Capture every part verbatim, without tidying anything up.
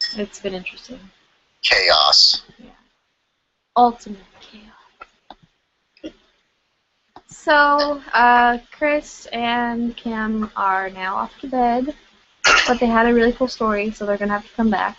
It's been interesting. Chaos. Yeah. Ultimate chaos. So, uh, Chris and Kim are now off to bed, but they had a really cool story, so they're gonna have to come back.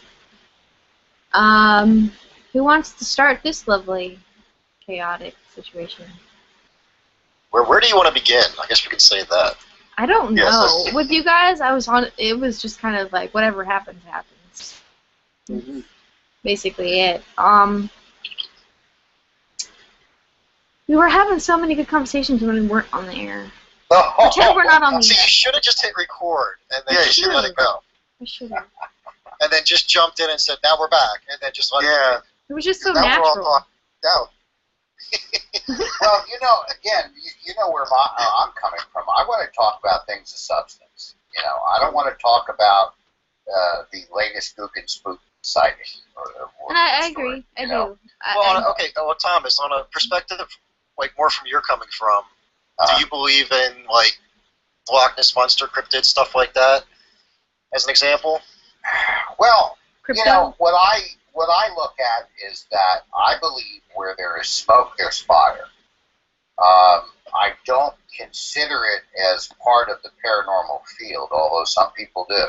Um, who wants to start this lovely, chaotic situation? Where where do you want to begin? I guess we could say that. I don't Yes, know. that's- With you guys, I was on. It was just kind of like whatever happens, happens. Mhm. Basically, it. Um, we were having so many good conversations when we weren't on the air. Oh, Pretend we're not on the See, air. you should have just hit record and then Yeah, you just should've. let it go, I should have. and then just jumped in and said, "Now we're back," and then just let yeah. it. It was just so Now we're all natural. talking down. Well, you know, again, you, you know where my, uh, I'm coming from. I want to talk about things of substance. You know, I don't want to talk about uh, the latest Gook and Spook sighting. Or, or And I, I story, agree. I you do. know. I, Well, on I, a, okay, well, Thomas, on a perspective, like more from your coming from, Uh, do you believe in like Loch Ness monster cryptid stuff like that? As an example. well, crypto. you know what I what I look at is that I believe where there is smoke, there's fire. Um, I don't consider it as part of the paranormal field, although some people do.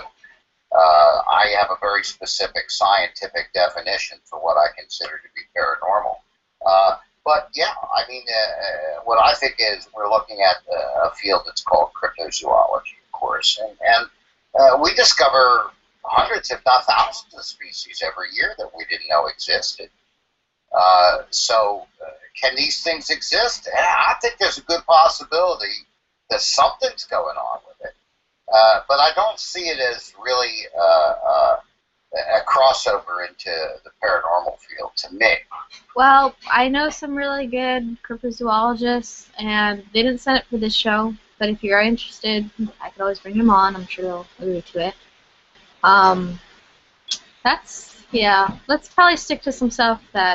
Uh, I have a very specific scientific definition for what I consider to be paranormal. Uh, but yeah, I mean, uh, what I think is we're looking at uh, a field that's called cryptozoology, of course, and, and uh, we discover hundreds, if not thousands, of species every year that we didn't know existed. Uh, so, uh, can these things exist? I think there's a good possibility that something's going on with it. Uh, but I don't see it as really uh, uh, a crossover into the paranormal field to me. Well, I know some really good cryptozoologists, and they didn't set it for this show. But if you're interested, I could always bring them on. I'm sure they'll agree to it. Um, that's yeah. Let's probably stick to some stuff that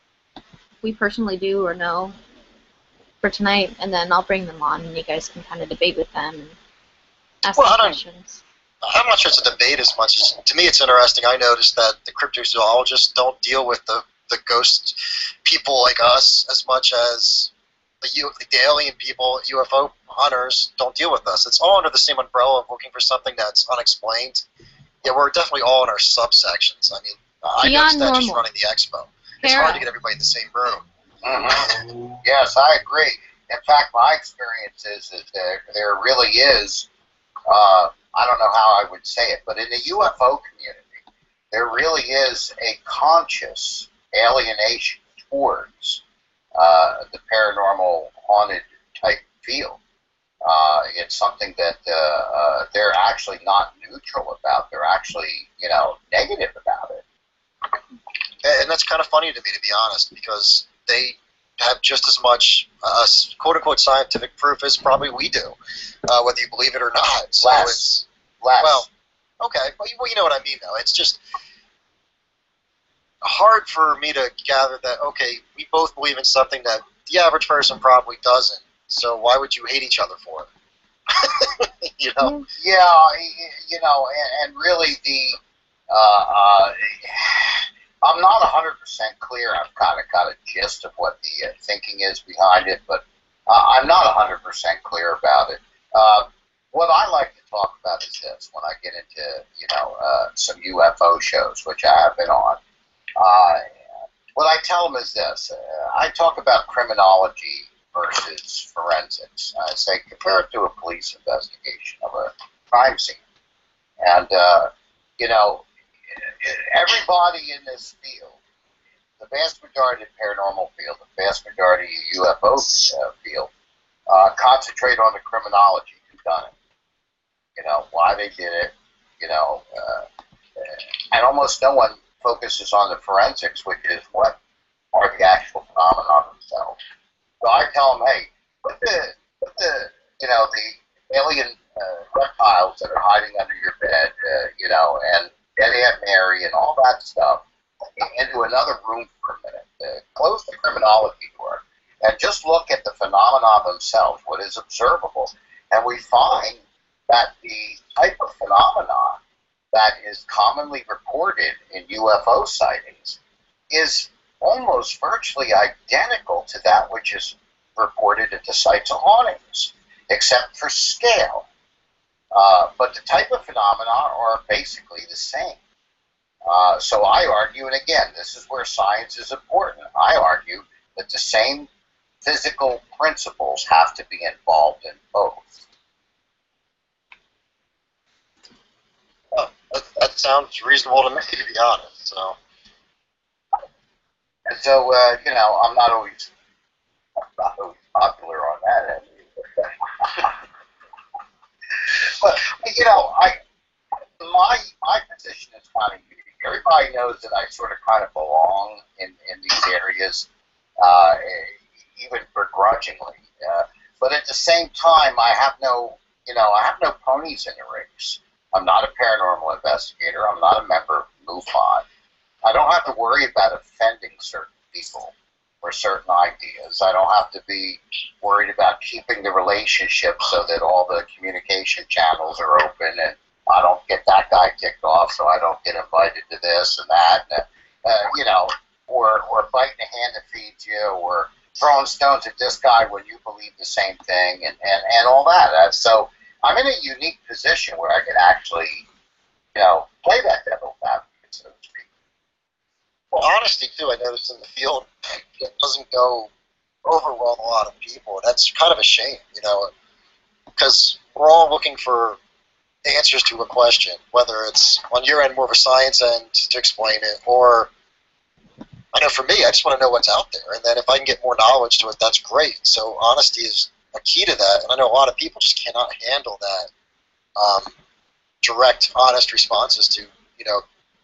we personally do or know for tonight, and then I'll bring them on, and you guys can kind of debate with them and ask Well, them I don't- questions. I'm not sure it's a debate as much as, to me it's interesting. I noticed that the cryptozoologists don't deal with the, the ghost people like us as much as the, U, the alien people, U F O hunters, don't deal with us. It's all under the same umbrella of looking for something that's unexplained. Yeah, we're definitely all in our subsections. I mean, I Beyond noticed that just normal. running the expo. It's Fair. hard to get everybody in the same room. Mm-hmm. Yes, I agree. In fact, my experience is that there, there really is, uh, I don't know how I would say it, but in the U F O community, there really is a conscious alienation towards uh, the paranormal haunted type field. Uh, it's something that uh, uh, they're actually not neutral about. They're actually, you know, negative about it. And that's kind of funny to me, to be honest, because they have just as much uh, quote-unquote scientific proof as probably we do, uh, whether you believe it or not. So Less. it's, Less. well, okay, well you, well, you know what I mean, though. It's just hard for me to gather that, okay, we both believe in something that the average person probably doesn't, so why would you hate each other for it? You know? Yeah, y- you know, and, and really the, uh, uh, I'm not one hundred percent clear. I've kind of got a gist of what the uh, thinking is behind it, but uh, I'm not one hundred percent clear about it. Uh, what I like to talk about is this, when I get into, you know, uh, some U F O shows, which I have been on. Uh, what I tell them is this. Uh, I talk about criminology versus forensics. I say compare it to a police investigation of a crime scene. And, uh, you know, everybody in this field, the vast majority of the paranormal field, the vast majority of U F O uh, field, uh, concentrate on the criminology, who done it. You know, why they did it, you know, uh, and almost no one focuses on the forensics, which is what are the actual phenomena themselves. So I tell them, hey, put the, put the you know, the alien uh, reptiles that are hiding under your bed, uh, you know, and Dead Aunt Mary and all that stuff into another room for a minute. Uh, close the criminology door and just look at the phenomena themselves, what is observable. And we find that the type of phenomena that is commonly reported in U F O sightings is almost virtually identical to that which is reported at the sites of hauntings, except for scale. Uh, but the type of phenomena are basically the same. Uh, so I argue, and again, this is where science is important, I argue that the same physical principles have to be involved in both. Well, that, that sounds reasonable to me, to be honest. So, and so uh, you know, I'm not always, I'm not always popular on that end. But you know, I my my position is kind of unique. Everybody knows that I sort of kind of belong in in these areas, uh, even begrudgingly. Uh, but at the same time, I have no, you know, I have no ponies in the race. I'm not a paranormal investigator. I'm not a member of MUFON. I don't have to worry about offending certain people or certain ideas. I don't have to be worried about keeping the relationship so that all the communication channels are open and I don't get that guy ticked off, so I don't get invited to this and that, and, uh, you know, or or biting the hand that feeds you, or throwing stones at this guy when you believe the same thing, and, and, and all that. Uh, so I'm in a unique position where I can actually, you know, play that devil's advocate, so to speak. well, honesty too. I noticed in the field, it doesn't go over well with a lot of people. That's kind of a shame, you know, because we're all looking for answers to a question, whether it's on your end more of a science end to explain it, or I know for me, I just want to know what's out there, and then if I can get more knowledge to it, that's great. So honesty is a key to that, and I know a lot of people just cannot handle that um, direct, honest responses to, you know,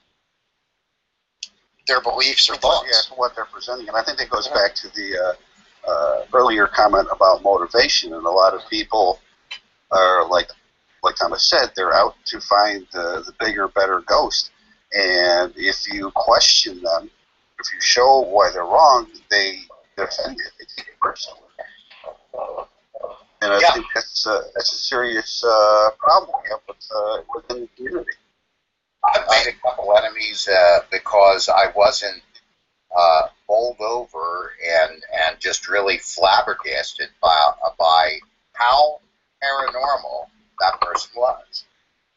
their beliefs or thoughts. Yeah, what they're presenting, and I think that goes yeah. back to the uh, uh, earlier comment about motivation, and a lot of people are like, like Thomas said, they're out to find the, the bigger, better ghost, and if you question them, if you show why they're wrong, they defend it, they take it personally. And I yeah. think that's, uh, that's a serious uh, problem we have with, uh, within the community. I've made a couple enemies uh, because I wasn't uh, bowled over and and just really flabbergasted by by how paranormal that person was.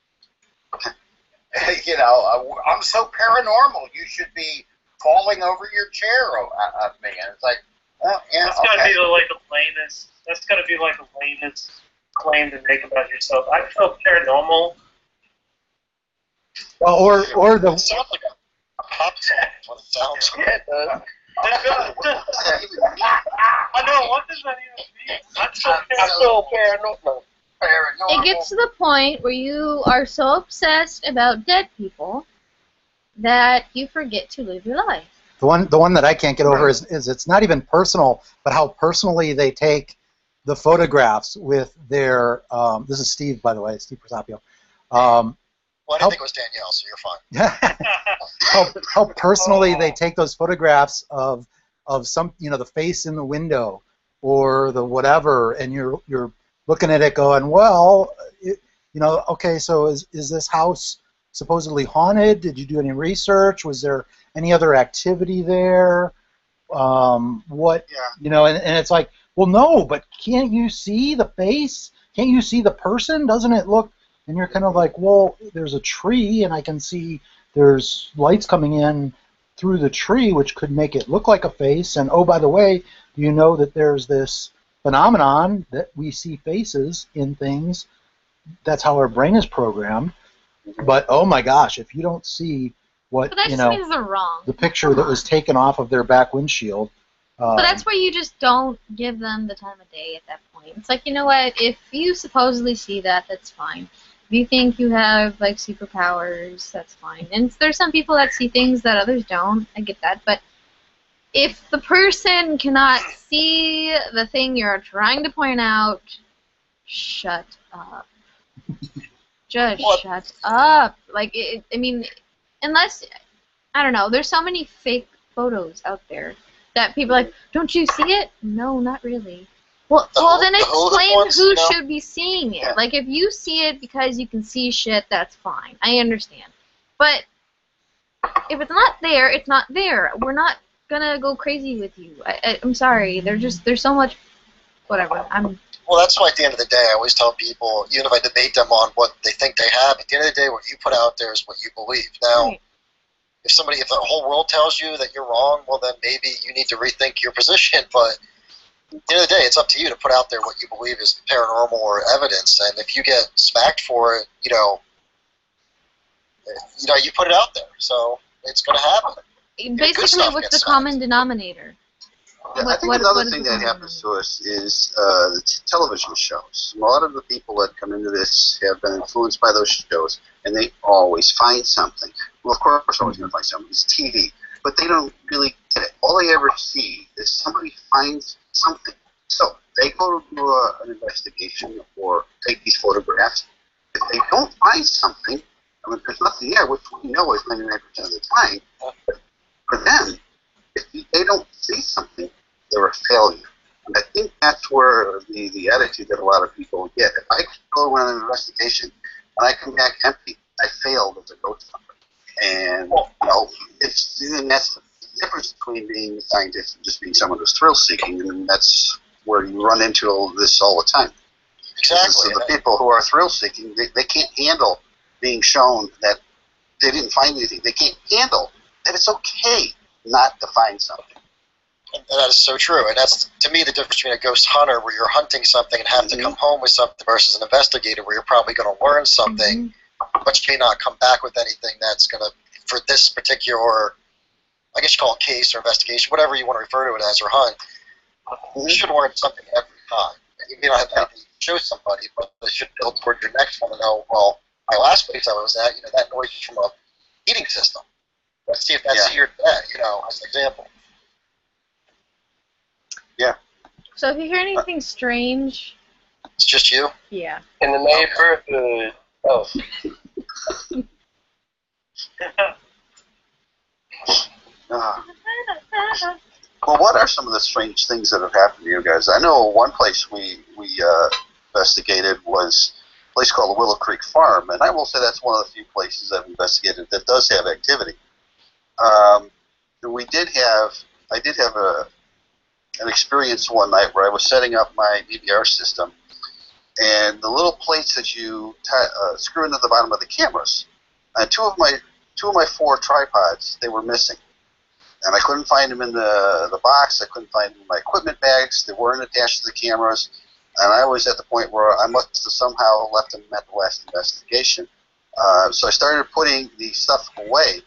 You know, I'm so paranormal. You should be falling over your chair at me, and it's like, well, yeah, that's okay. gotta be the, like the lamest. That's gotta be like the lamest claim to make about yourself. I feel paranormal. Well, or or the It sounds like a pop song. That's what it sounds like. Yeah, it does. I know, what does that even mean? I'm so, I'm so paranormal. paranormal. It gets to the point where you are so obsessed about dead people that you forget to live your life. the one the one that I can't get over is is it's not even personal, but how personally they take the photographs with their. Um, this is Steve, by the way, Steve Prosapio. Um, Well, I didn't how, think it was Danielle, so you're fine. how, how personally they take those photographs of of some, you know, the face in the window or the whatever, and you're you're looking at it going, well, it, you know, okay, so is is this house supposedly haunted? Did you do any research? Was there any other activity there? Um, what, Yeah. you know, and, and it's like, well, no, but can't you see the face? Can't you see the person? Doesn't it look? And you're kind of like, well, there's a tree, and I can see there's lights coming in through the tree, which could make it look like a face. And oh, by the way, do you know that there's this phenomenon that we see faces in things? That's how our brain is programmed. But oh my gosh, if you don't see what, But that you just know, means they're wrong. the picture that was taken off of their back windshield. Um, But that's where you just don't give them the time of day at that point. It's like, you know what, if you supposedly see that, that's fine. If you think you have, like, superpowers, that's fine. And there's some people that see things that others don't. I get that. But if the person cannot see the thing you're trying to point out, shut up. Just What? shut up. Like, it, I mean, unless, I don't know, there's so many fake photos out there that people are like, don't you see it? No, not really. Well, The well, who- then the who explain ones, who you know? should be seeing it. Yeah. Like, if you see it because you can see shit, that's fine. I understand. But if it's not there, it's not there. We're not gonna go crazy with you. I, I, I'm sorry. There's just there's so much. Whatever. I'm. Well, that's why at the end of the day, I always tell people, even if I debate them on what they think they have, at the end of the day, what you put out there is what you believe. Now, Right. if somebody, if the whole world tells you that you're wrong, well, then maybe you need to rethink your position. But at the end of the day, it's up to you to put out there what you believe is paranormal or evidence. And if you get smacked for it, you know, you know, you put it out there, so it's going to happen. Basically, stuff what's gets the common denominator? Yeah, I What- think what- another what is thing the that common happens to us is uh, the t- television shows. A lot of the people that come into this have been influenced by those shows, and they always find something. Well, of course, they're always going to find something. It's T V. But they don't really get it. All they ever see is somebody finds something. So they go to do a, an investigation or take these photographs. If they don't find something, I mean, there's nothing there, which we know is ninety-nine percent of the time. But for them, if they don't see something, they're a failure. And I think that's where the, the attitude that a lot of people get. If I go on an investigation and I come back empty, I failed as a ghost hunter. And, you know, it's, and that's the difference between being a scientist and just being someone who's thrill-seeking, and that's where you run into all this all the time. Exactly. So the people who are thrill-seeking, they, they can't handle being shown that they didn't find anything. They can't handle that it's okay not to find something. And that is so true. And that's, to me, the difference between a ghost hunter where you're hunting something and have Mhm. to come home with something versus an investigator where you're probably going to learn something, but you may not come back with anything that's going to, for this particular, I guess you call it case or investigation, whatever you want to refer to it as, or hunt, you should learn something every time. You may not have anything to show somebody, but they should build toward your next one and know, well, my last place I was at, you know, that noise is from a heating system. Let's see if that's Yeah. here today, you know, as an example. Yeah. So if you hear anything strange, It's just you. yeah. In the neighborhood. Oh. Uh, well, what are some of the strange things that have happened to you guys? I know one place we we uh, investigated was a place called the Willow Creek Farm, and I will say that's one of the few places I've investigated that does have activity. Um, we did have, I did have a an experience one night where I was setting up my D V R system, and the little plates that you tie, uh, screw into the bottom of the cameras, and two of my two of my four tripods, they were missing. And I couldn't find them in the, the box. I couldn't find them in my equipment bags. They weren't attached to the cameras. And I was at the point where I must have somehow left them at the last investigation. Uh, so I started putting the stuff away.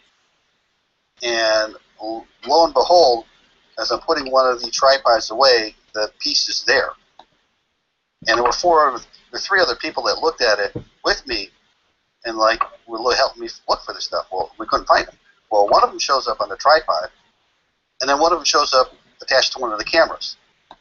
And lo and behold, as I'm putting one of the tripods away, the piece is there. And there were four or three other people that looked at it with me and like were helping me look for the stuff. Well, we couldn't find them. Well, one of them shows up on the tripod, and then one of them shows up attached to one of the cameras.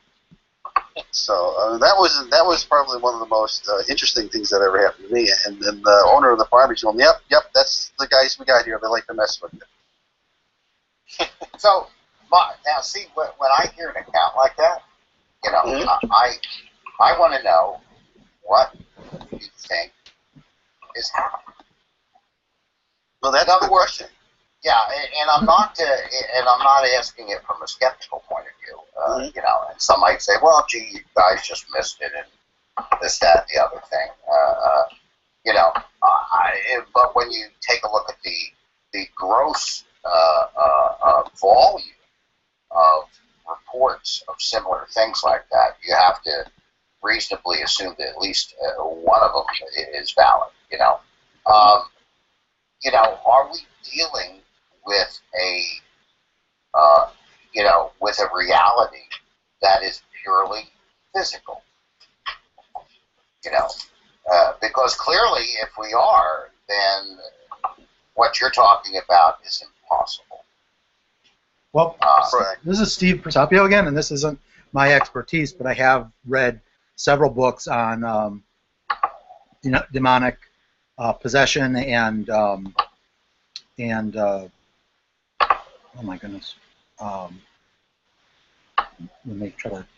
So uh, that was that was probably one of the most uh, interesting things that ever happened to me. And then the owner of the farm, he's going, "Yep, yep, that's the guys we got here. They like to mess with you." So, my, now see, when, when I hear an account like that, you know, Mhm. I I want to know what you think is happening. Well, that's In a other good words, question. Yeah, and, and I'm not uh, and I'm not asking it from a skeptical point of view. Uh, Mhm. You know, and some might say, "Well, gee, you guys just missed it," and this, that, and the other thing. Uh, uh, you know, uh, I, but when you take a look at the the gross uh, uh, uh, volume of reports of similar things like that, you have to reasonably assume that at least uh, one of them is valid. You know, um, you know, are we dealing with a, uh, you know, with a reality that is purely physical? You know, uh, because clearly, if we are, then what you're talking about is impossible. Well, Uh, Right. this is Steve Prosapio again, and this isn't my expertise, but I have read several books on um, you know, demonic uh, possession and um, and uh, oh my goodness, um, let me try to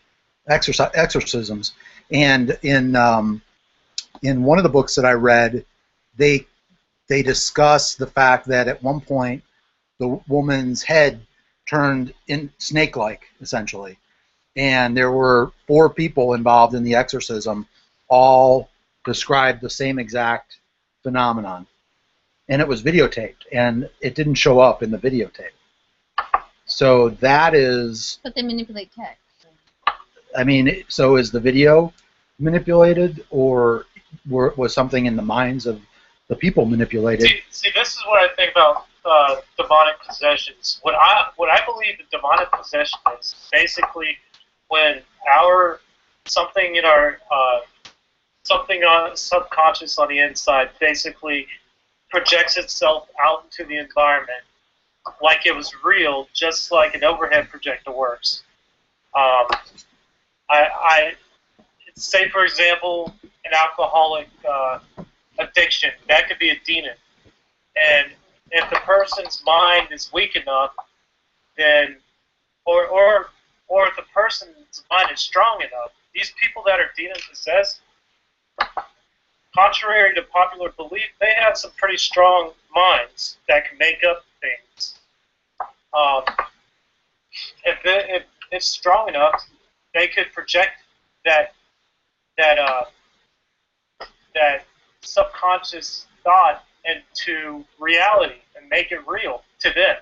exorci- exorcisms. And in um, in one of the books that I read, they they discuss the fact that at one point the woman's head turned in snake-like, essentially, and there were four people involved in the exorcism, all described the same exact phenomenon, and it was videotaped, and it didn't show up in the videotape. So that is, But they manipulate text. I mean, so is the video manipulated, or were, was something in the minds of the people manipulated? See, see, this is what I think about uh, demonic possessions. What I what I believe the demonic possession is basically when our something in our uh, something on subconscious on the inside basically projects itself out into the environment like it was real, just like an overhead projector works. Um, I, I say, for example, an alcoholic uh, addiction. That could be a demon. And if the person's mind is weak enough, then, or or or if the person's mind is strong enough, these people that are demon possessed, contrary to popular belief, they have some pretty strong minds that can make up things. Um, if, it, if it's strong enough, they could project that that uh, that subconscious thought into reality and make it real to them.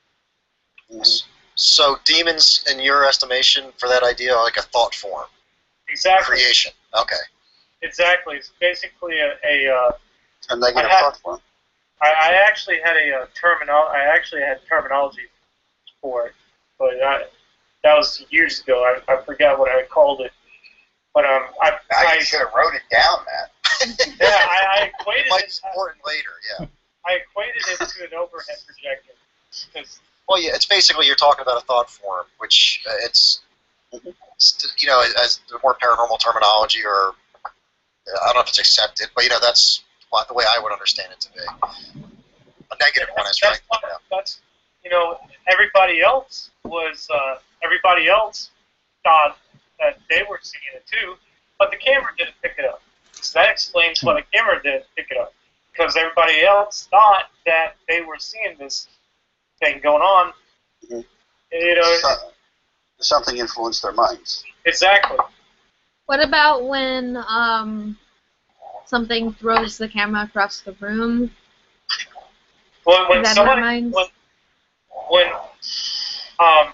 So demons, in your estimation, for that idea, are like a thought form. Exactly. Creation. Okay. Exactly. It's basically a, a uh, A negative I had- thought form. I, I actually had a uh, terminal. I actually had terminology for it, but I, that was years ago. I, I forgot what I called it. But um, I, Now I you should have wrote it down, Matt. yeah, I, I equated Might it. support it later, yeah. I equated it to an overhead projector. 'Cause Well, yeah, it's basically you're talking about a thought form, which uh, it's, it's, you know, as the more paranormal terminology, or uh, I don't know if it's accepted, but you know, that's what, the way I would understand it to be. A negative one, as that's, right. what- that's you know, everybody else was uh, everybody else thought that they were seeing it too, but the camera didn't pick it up. So that explains why the camera didn't pick it up, because everybody else thought that they were seeing this thing going on. Mhm. You know, So- something influenced their minds. exactly. What about when um, something throws the camera across the room? When, when Is that somebody, our minds? when, when um,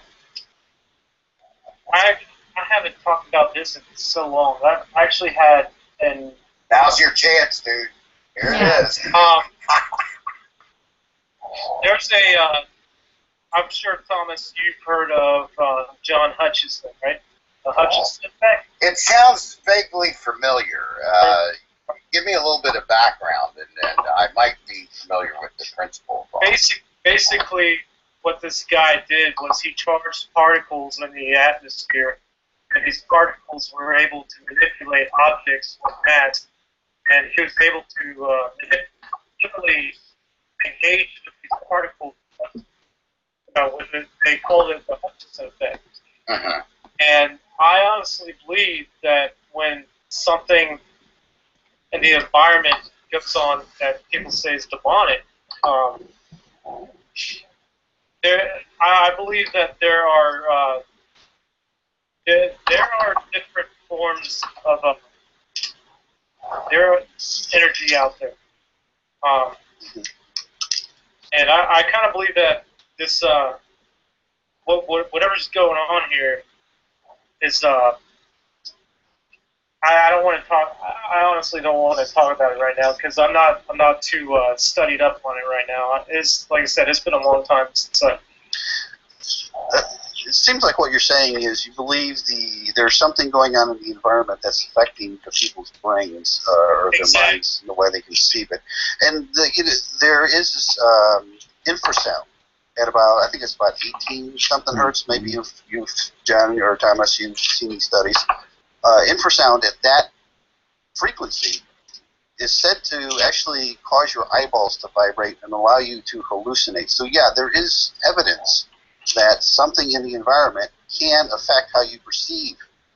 I I haven't talked about this in so long. I've actually had an Now's your chance, dude. Here Yeah. it is. um, there's a uh, I'm sure Thomas, you've heard of uh, John Hutchison, right? The Hutchison effect. It sounds vaguely familiar. Uh, give me a little bit of background, and, and I might be familiar with the principle. Basic, basically, what this guy did was he charged particles in the atmosphere, and these particles were able to manipulate objects with mass, and he was able to uh, manipulate, engage with these particles. You know, with it, they called it the Hutchison effect. Mhm. And I honestly believe that when something in the environment goes on that people say is demonic, um, there, I I believe that there are uh, there, there are different forms of uh, there is energy out there, um, and I, I kind of believe that this uh, what, what whatever's going on here is uh, I, I don't want to talk. I I honestly don't want to talk about it right now because I'm not I'm not too uh, studied up on it right now. It's like I said, it's been a long time since I. Uh, it seems like what you're saying is you believe the there's something going on in the environment that's affecting the people's brains uh, or their Exactly. minds and the way they conceive it. And the, you know, there is this um, infrasound at about, I think it's about eighteen something hertz. Maybe you've, you've John or Thomas, you've seen these studies. Uh, infrasound at that frequency is said to actually cause your eyeballs to vibrate and allow you to hallucinate. So yeah, there is evidence that something in the environment can affect how you perceive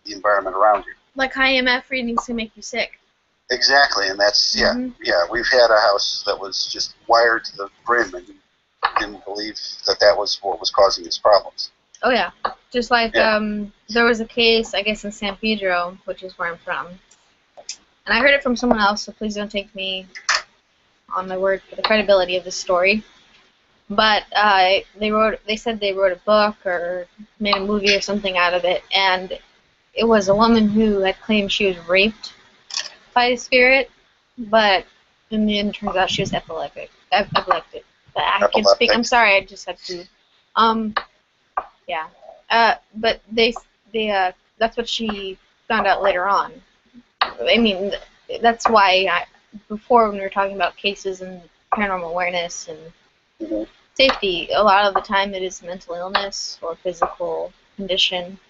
the environment around you. Like high E M F readings can make you sick. Exactly, and that's yeah, Mhm. yeah. We've had a house that was just wired to the brim, and didn't believe that that was what was causing his problems. Oh yeah, just like Yeah. um, there was a case, I guess, in San Pedro, which is where I'm from, and I heard it from someone else, so please don't take me on my word for the credibility of this story. But uh, they wrote, they said they wrote a book or made a movie or something out of it, and it was a woman who had claimed she was raped by a spirit, but in the end, it turns out she was epileptic. ep- Epileptic. But I can speak. I'm Epileptic. sorry, I just had food. Um, yeah. Uh, but they, they, uh, that's what she found out later on. I mean, th- that's why I, before when we were talking about cases and paranormal awareness and Mhm. safety, a lot of the time it is mental illness or physical condition,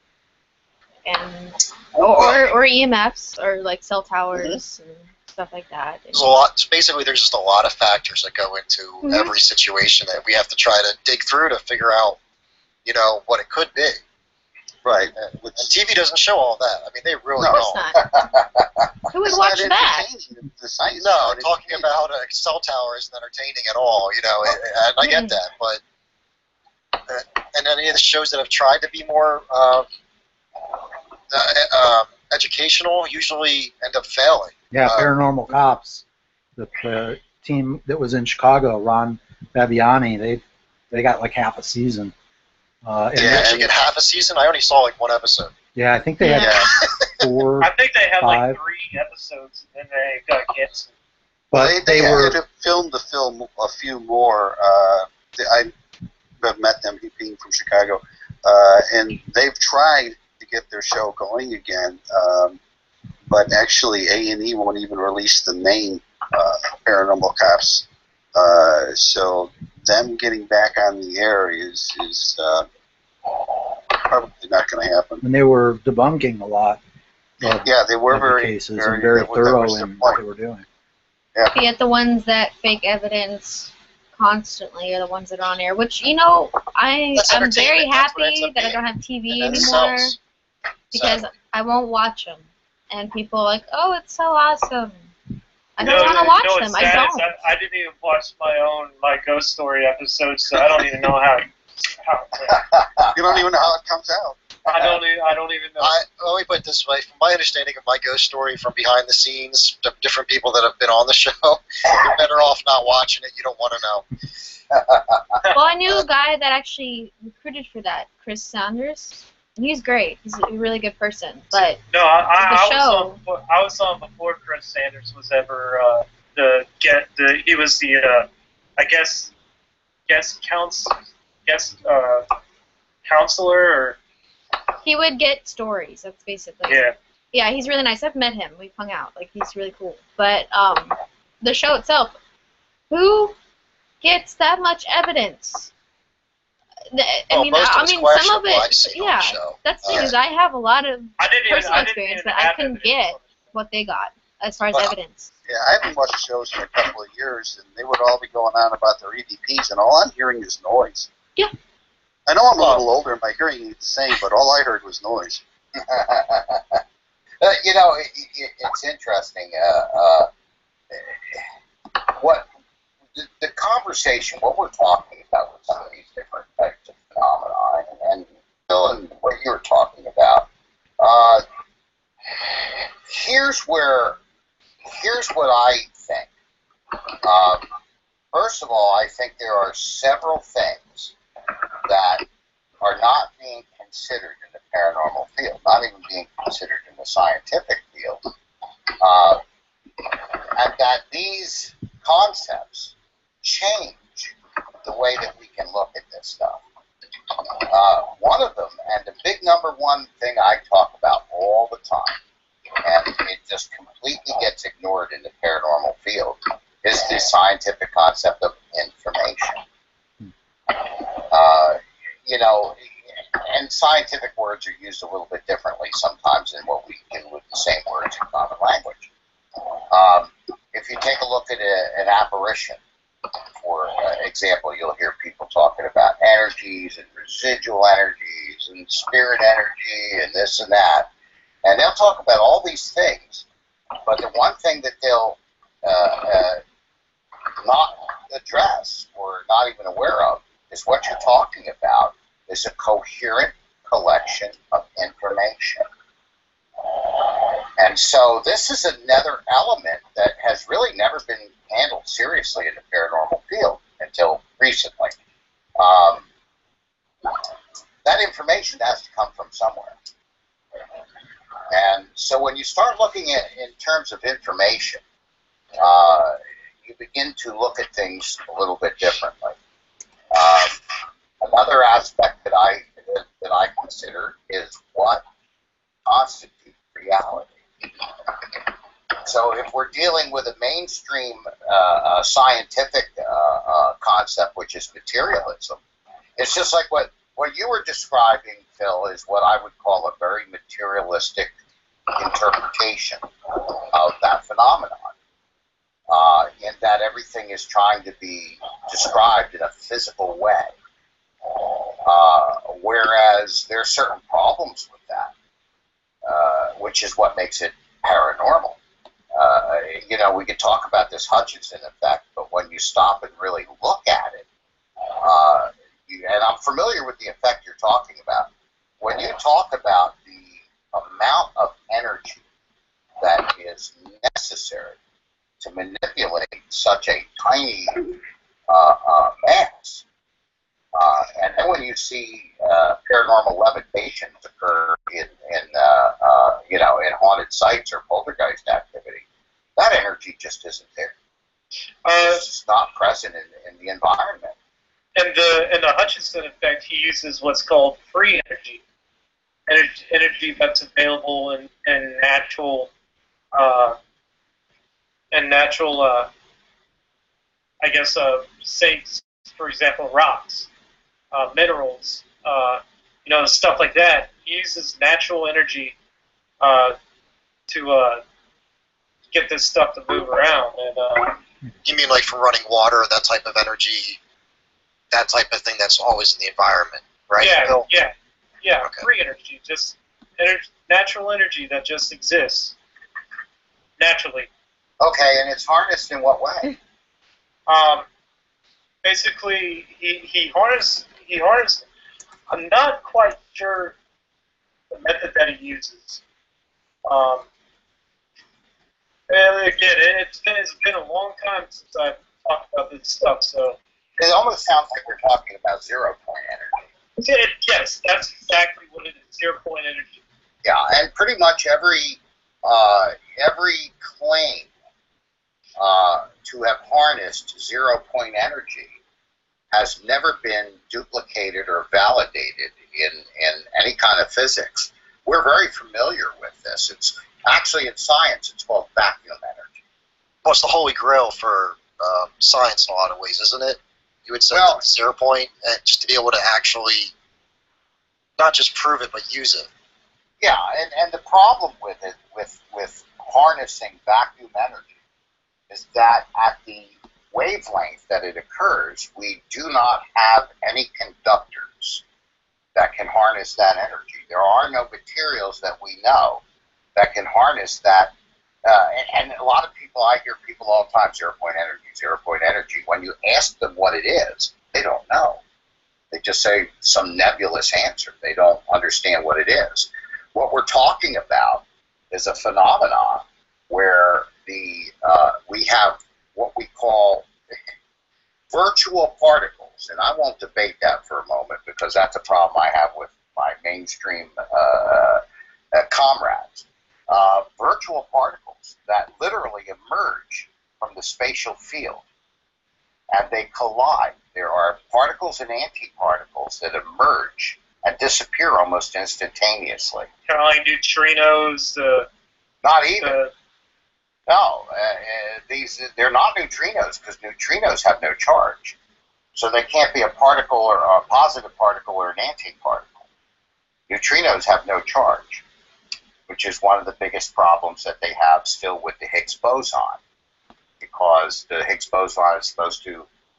and or or E M Fs or like cell towers and stuff like that. There's a lot. Basically, there's just a lot of factors that go into Mhm. every situation that we have to try to dig through to figure out, you know, what it could be. Right. And, Which, and T V doesn't show all that. I mean, they really No. Of course don't. not. Who would it's watch not that? entertaining. The science. No, is not talking entertaining. about a cell tower isn't entertaining at all. You know, it, and I get Mm. that, but uh, and any of the shows that have tried to be more uh, uh, uh, educational usually end up failing. Yeah, Uh, Paranormal Cops, the, the team that was in Chicago, Ron Fabiani, they they got like half a season. Uh, and Did you Yeah, actually and- get half a season? I only saw like one episode. yeah, I think they had Yeah. four, I think they had Five. like three episodes, and then they got canceled. Well, but they, they, they were had to film the film a few more. Uh, I have met them, being from Chicago, uh, and they've tried to get their show going again. Um, but actually, A and E won't even release the name uh, Paranormal Cops. Uh, so them getting back on the air is is uh, probably not going to happen. and they were debunking a lot of, Yeah, they were of the very cases very, and very that was- that thorough was their in what point. they were doing. Yet the ones that fake evidence constantly are the ones that are on air. Which you know, I That's I'm very entertainment. That's what it ends happy up that I being. don't have T V And it anymore sells. because Sadly. I won't watch them. And people are like, oh, it's so awesome. I You don't know, want to you watch know them. what's I sad is don't. I, I didn't even watch my own my ghost story episode, so I don't even know how. how You don't even know how it comes out. I don't. Even, I don't even know. I, let me put it this way: from my understanding of my ghost story from behind the scenes, the different people that have been on the show, you're better off not watching it. You don't want to know. Well, I knew a guy that actually recruited for that, Chris Saunders. He's great. He's a really good person. But No, I, I, The I was show. on. before- I was on before Chris Sanders was ever uh, the get the. He was the uh, I guess guest counsel guest uh, counselor or he would get stories. That's basically. yeah. Yeah, he's really nice. I've met him. We've hung out. Like, he's really cool. But um, the show itself, who gets that much evidence? The, I Well, mean, most of I it's mean, some of questionable, I've it. seen on Yeah, the show. that's the thing Uh, is, I have a lot of I didn't even. personal I didn't experience even that I have couldn't evidence. get what they got as far as Well, evidence. Yeah, I haven't watched shows in a couple of years, and they would all be going on about their E V Ps, and all I'm hearing is noise. Yeah. I know I'm a Well- little older, and my hearing ain't the same, but all I heard was noise. Uh, you know, it, it, it's interesting. Uh, uh, what the, the conversation, what we're talking about with some of these different types of phenomena, and, and what you're talking about. Uh, here's where, here's what I think. Um, first of all, I think there are several things that are not being considered in the paranormal field, not even being considered in the scientific field, uh, and that these concepts change the way that we can look at this stuff. Uh, one of them, and the big number one thing I talk about all the time, and it just completely gets ignored in the paranormal field, is the scientific concept of information. Uh, you know, and scientific words are used a little bit differently sometimes than what we do with the same words in common language. Um, if you take a look at a, an apparition, for uh, example, you'll hear people talking about energies and residual energies and spirit energy and this and that. And they'll talk about all these things. But the one thing that they'll uh, uh, not address or not even aware of is what you're talking about is a coherent collection of information. And so this is another element that has really never been handled seriously in the paranormal field until recently. Um, that information has to come from somewhere. And so when you start looking at in terms of information, uh, you begin to look at things a little bit differently. Um, another aspect that I that, that I consider is what constitutes reality. So if we're dealing with a mainstream uh, uh, scientific uh, uh, concept, which is materialism, it's just like what, what you were describing, Phil, is what I would call a very materialistic interpretation of that phenomenon, uh, in that everything is trying to be described in a physical way, uh, whereas there are certain problems with that, uh, which is what makes it paranormal. Uh, you know, we could talk about this Hutchinson effect, but when you stop and really look at it, uh, you, and I'm familiar with the effect you're talking about, when you talk about the amount of energy that is necessary to manipulate such a tiny uh, uh, mass, uh, and then when you see uh, paranormal levitations occur in, in uh, uh, you know, in haunted sites or poltergeist activity, that energy just isn't there. Uh, it's just not present in, in the environment. And the and the Hutchinson effect, he uses what's called free energy, energy, energy that's available in, in natural, uh, and natural, uh, I guess, uh, say, for example, rocks, uh, minerals, uh, you know, stuff like that. He uses natural energy uh, to uh, get this stuff to move around. And uh, you mean like from running water, that type of energy, that type of thing that's always in the environment, right? Yeah, Bill? yeah, yeah. Okay. Free energy, just ener- natural energy that just exists naturally. Okay, and it's harnessed in what way? Um, basically, he he harnessed he harnessed. I'm not quite sure the method that he uses. Um, and again, it's been it's been a long time since I've talked about this stuff, so. It almost sounds like we're talking about zero point energy. It, yes, that's exactly what it is. Zero point energy. Yeah, and pretty much every uh, every claim uh, to have harnessed zero point energy has never been duplicated or validated in, in any kind of physics. We're very familiar with this. It's actually in science, it's called vacuum energy. Well, it's the holy grail for uh, science in a lot of ways, isn't it? You would say Well, that zero point, and just to be able to actually not just prove it, but use it. Yeah, and, and the problem with it, with, with harnessing vacuum energy, is that at the wavelength that it occurs, we do not have any conductors that can harness that energy. There are no materials that we know that can harness that. Uh, and, and a lot of people, I hear people all the time, zero point energy, zero point energy. When you ask them what it is, they don't know. They just say some nebulous answer. They don't understand what it is. What we're talking about is a phenomenon where the uh, we have what we call virtual particles, and I won't debate that for a moment because that's a problem I have with my mainstream uh, uh, comrades. Uh, virtual particles that literally emerge from the spatial field, and they collide. There are particles and antiparticles that emerge and disappear almost instantaneously. Kind of like neutrinos. Uh, Not even. uh, No, uh, uh, these they're not neutrinos because neutrinos have no charge, so they can't be a particle or a positive particle or an antiparticle. Neutrinos have no charge, which is one of the biggest problems that they have still with the Higgs boson, because the Higgs boson is supposed to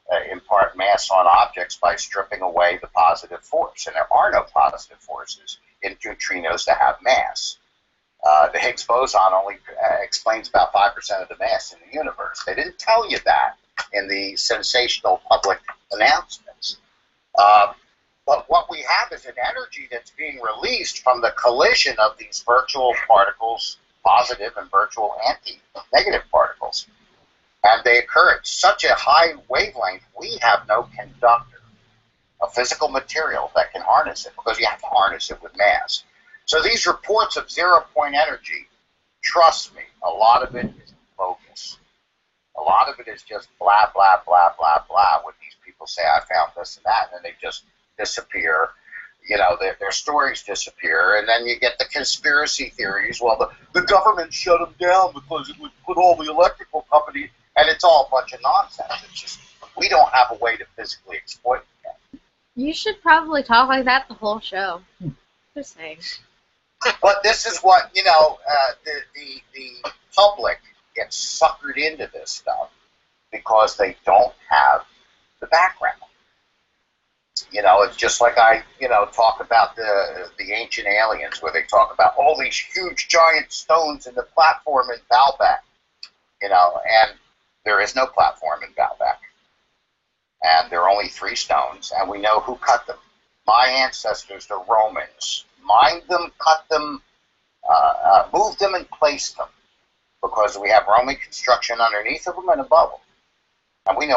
uh, impart mass on objects by stripping away the positive force, and there are no positive forces in neutrinos that have mass. Uh, the Higgs boson only uh, explains about five percent of the mass in the universe. They didn't tell you that in the sensational public announcements. Uh, but what we have is an energy that's being released from the collision of these virtual particles, positive and virtual anti-negative particles. And they occur at such a high wavelength, we have no conductor, a physical material that can harness it, because you have to harness it with mass. So these reports of zero-point energy, trust me, a lot of it is bogus. A lot of it is just blah, blah, blah, blah, blah, when these people say, I found this and that, and then they just disappear. You know, their, their stories disappear, and then you get the conspiracy theories. Well, the, the government shut them down because it would put all the electrical companies, and it's all a bunch of nonsense. It's just, we don't have a way to physically exploit them. You should probably talk like that the whole show. Just saying. But this is what, you know, uh, the, the, the public gets suckered into this stuff because they don't have the background. You know, it's just like I, you know, talk about the the ancient aliens, where they talk about all these huge giant stones in the platform in Baalbek, you know, and there is no platform in Baalbek. And there are only three stones, and we know who cut them. My ancestors, the Romans, mined them, cut them, uh, uh, moved them, and placed them, because we have Roman construction underneath of them and above them. And we know